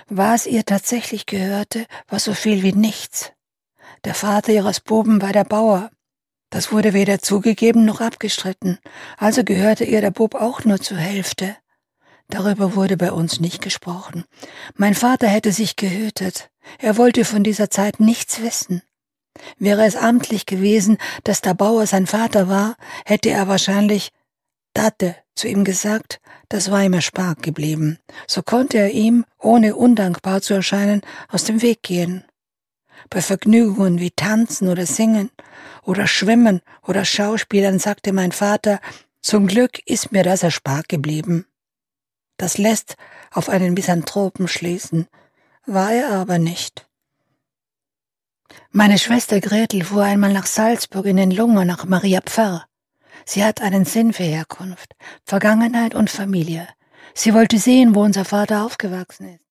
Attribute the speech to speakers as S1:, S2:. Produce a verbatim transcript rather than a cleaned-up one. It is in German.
S1: Was ihr tatsächlich gehörte, war so viel wie nichts. Der Vater ihres Buben war der Bauer. Das wurde weder zugegeben noch abgestritten, also gehörte ihr der Bub auch nur zur Hälfte. Darüber wurde bei uns nicht gesprochen. Mein Vater hätte sich gehütet. Er wollte von dieser Zeit nichts wissen. Wäre es amtlich gewesen, dass der Bauer sein Vater war, hätte er wahrscheinlich Tate zu ihm gesagt, das war ihm erspart geblieben. So konnte er ihm, ohne undankbar zu erscheinen, aus dem Weg gehen. Bei Vergnügungen wie Tanzen oder Singen oder Schwimmen oder Schauspielern sagte mein Vater, zum Glück ist mir das erspart geblieben. Das lässt auf einen Misanthropen schließen, war er aber nicht. Meine Schwester Gretel fuhr einmal nach Salzburg in den Lunger nach Maria Pfarr. Sie hat einen Sinn für Herkunft, Vergangenheit und Familie. Sie wollte sehen, wo unser Vater aufgewachsen ist.